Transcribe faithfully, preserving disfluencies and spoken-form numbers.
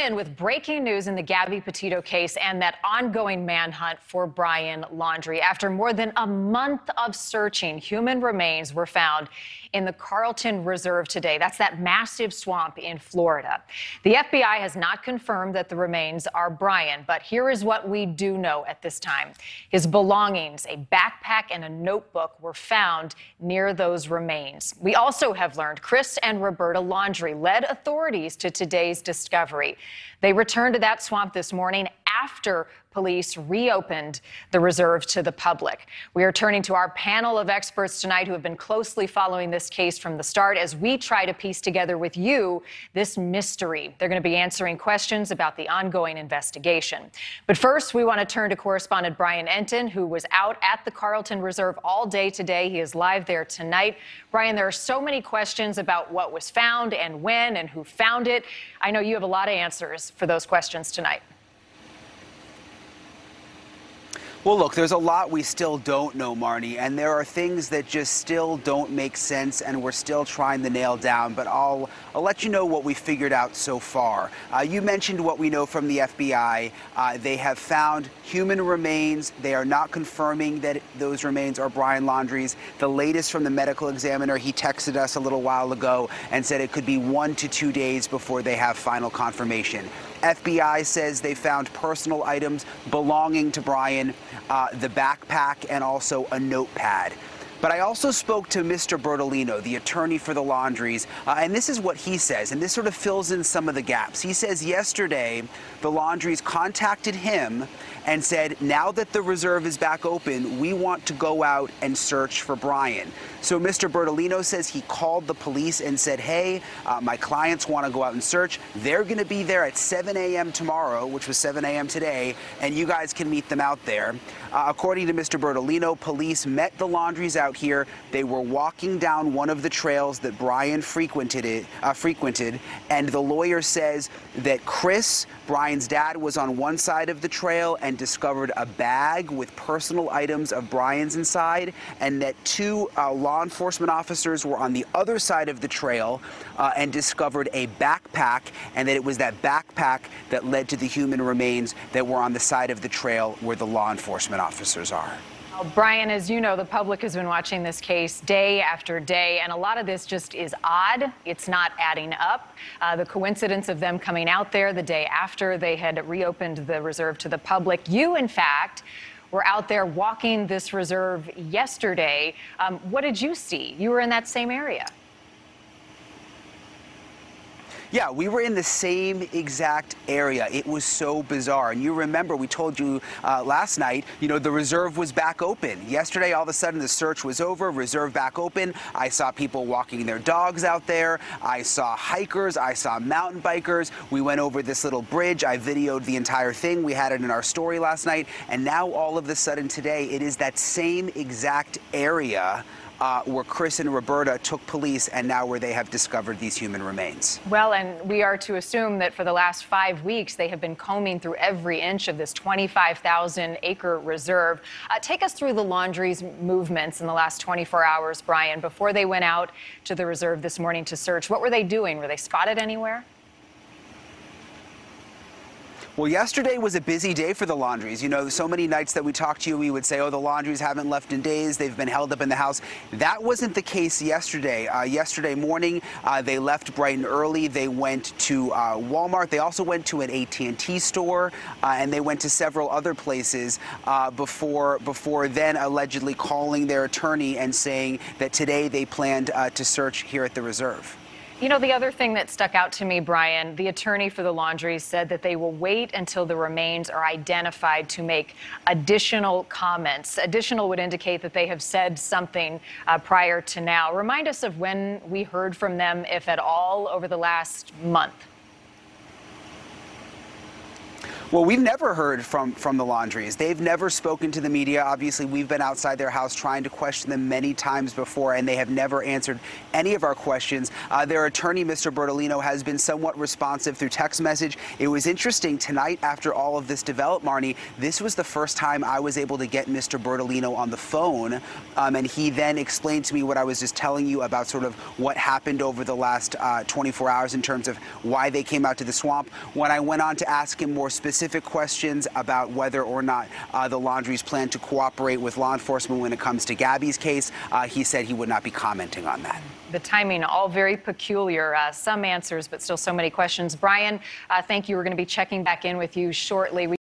Brian with breaking news in the Gabby Petito case and that ongoing manhunt for Brian Laundrie. After more than a month of searching, human remains were found in the Carlton Reserve today. That's that massive swamp in Florida. The F B I has not confirmed that the remains are Brian, but here is what we do know at this time. His belongings, a backpack and a notebook, were found near those remains. We also have learned Chris and Roberta Laundrie led authorities to today's discovery. They returned to that swamp this morning after police reopened the reserve to the public. We are turning to our panel of experts tonight who have been closely following this case from the start as we try to piece together with you this mystery. They're going to be answering questions about the ongoing investigation. But first, we want to turn to correspondent Brian Entin, who was out at the Carlton Reserve all day today. He is live there tonight. Brian, there are so many questions about what was found and when and who found it. I know you have a lot of answers for those questions tonight. Well, look, there's a lot we still don't know, Marnie, and there are things that just still don't make sense, and we're still trying to nail down. But I'll, I'll let you know what we figured out so far. Uh, you mentioned what we know from the F B I. Uh, they have found human remains. They are not confirming that those remains are Brian Laundrie's. The latest from the medical examiner, he texted us a little while ago and said it could be one to two days before they have final confirmation. F B I says they found personal items belonging to Brian, uh, the backpack, and also a notepad. But I also spoke to Mister Bertolino, the attorney for the Laundries, uh, and this is what he says, and this sort of fills in some of the gaps. He says yesterday the Laundries contacted him and said, now that the reserve is back open, we want to go out and search for Brian. So Mister Bertolino says he called the police and said, hey, uh, my clients want to go out and search. They're going to be there at seven a m tomorrow, which was seven a m today, and you guys can meet them out there. Uh, according to Mister Bertolino, police met the Laundries out here. They were walking down one of the trails that Brian frequented, it, uh, frequented, and the lawyer says that Chris, Brian's dad, was on one side of the trail and discovered a bag with personal items of Brian's inside, and that two uh, law enforcement officers were on the other side of the trail uh, and discovered a backpack, and that it was that backpack that led to the human remains that were on the side of the trail where the law enforcement officers are. Well, Brian, as you know, the public has been watching this case day after day, and a lot of this just is odd. It's not adding up. Uh, the coincidence of them coming out there the day after they had reopened the reserve to the public. You, in fact, were out there walking this reserve yesterday. Um, what did you see? You were in that same area. Yeah, we were in the same exact area. It was so bizarre. And you remember, we told you uh, last night, you know, the reserve was back open. Yesterday, all of a sudden, the search was over, reserve back open. I saw people walking their dogs out there. I saw hikers. I saw mountain bikers. We went over this little bridge. I videoed the entire thing. We had it in our story last night. And now, all of a sudden today, it is that same exact area Uh, where Chris and Roberta took police, and now where they have discovered these human remains. Well, and we are to assume that for the last five weeks, they have been combing through every inch of this twenty-five thousand acre reserve. Uh, take us through the Laundries' movements in the last twenty-four hours, Brian, before they went out to the reserve this morning to search. What were they doing? Were they spotted anywhere? Well, yesterday was a busy day for the Laundries. You know, so many nights that we talked to you, we would say, oh, the Laundries haven't left in days. They've been held up in the house. That wasn't the case yesterday. Uh, yesterday morning, uh, they left bright and early. They went to uh, Walmart. They also went to an A T and T store, uh, and they went to several other places uh, before, before then allegedly calling their attorney and saying that today they planned uh, to search here at the reserve. You know, the other thing that stuck out to me, Brian, the attorney for the Laundries said that they will wait until the remains are identified to make additional comments. Additional would indicate that they have said something uh, prior to now. Remind us of when we heard from them, if at all, over the last month. Well, we've never heard from, from the Laundries. They've never spoken to the media. Obviously, we've been outside their house trying to question them many times before, and they have never answered any of our questions. Uh, their attorney, Mister Bertolino, has been somewhat responsive through text message. It was interesting tonight after all of this developed, Marnie, this was the first time I was able to get Mister Bertolino on the phone, um, and he then explained to me what I was just telling you about sort of what happened over the last uh, twenty-four hours in terms of why they came out to the swamp. When I went on to ask him more specific Specific questions about whether or not uh, the Laundries plan to cooperate with law enforcement when it comes to Gabby's case, uh, he said he would not be commenting on that. The timing, all very peculiar. Uh, some answers, but still so many questions. Brian, uh, thank you. We're going to be checking back in with you shortly. We